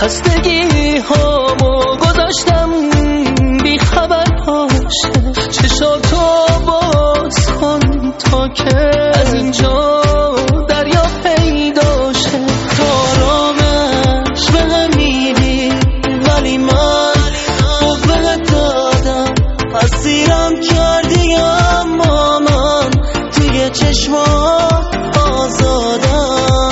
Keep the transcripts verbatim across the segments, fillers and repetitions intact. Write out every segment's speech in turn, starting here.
خستگی هامو گذاشتم بی خبر باشه، چشاتو باز کن تا که از اینجا دریا پیدا شه. آرامش به میری ولی من قوه دادم، اسیرم کردی اما من توی چشمات آزادم.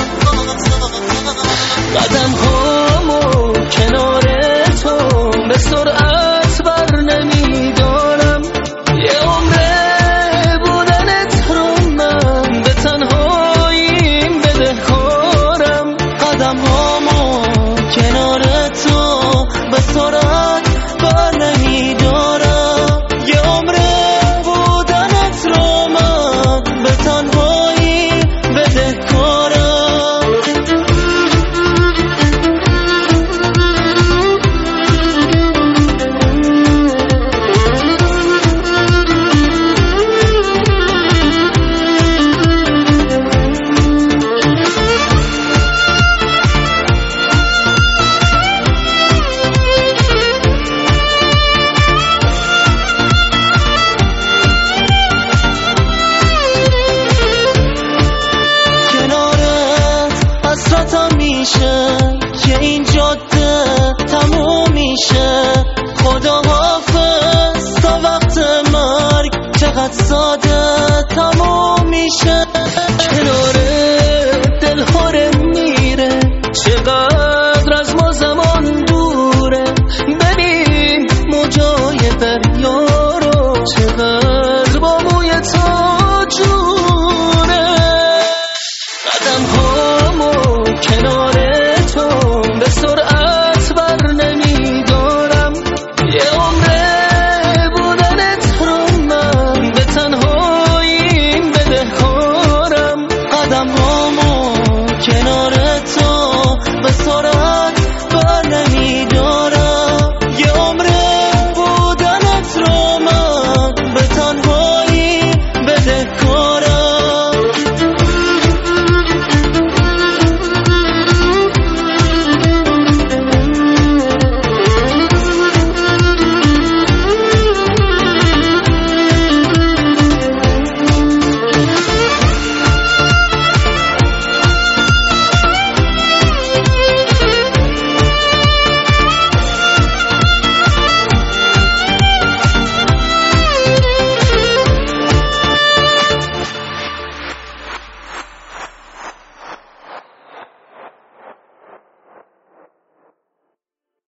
قدم هامو کنار تو به سرعت بر نمیدارم، یه عمره بودنت رو من به تنهاییم بدهکارم. قدم هامو کنار تو به سرعت بر نمیدارم، یه عمره بودنت رو من به تنهایی بدهکارم. که این جاده تموم میشه، خدا حافظ تا وقت مرگ چقدر ساده تموم میشه. کنار دلهاره میره، چقدر از ما زمان دوره، ببین موجای دریا رو چقدر با موی تو جوره. قدم هامو کنار تو به سرعت بر نمیدارم، یه عمره بودنت رو من به تنهاییم بدهکارم. قدم هامو کنار تو به سرعت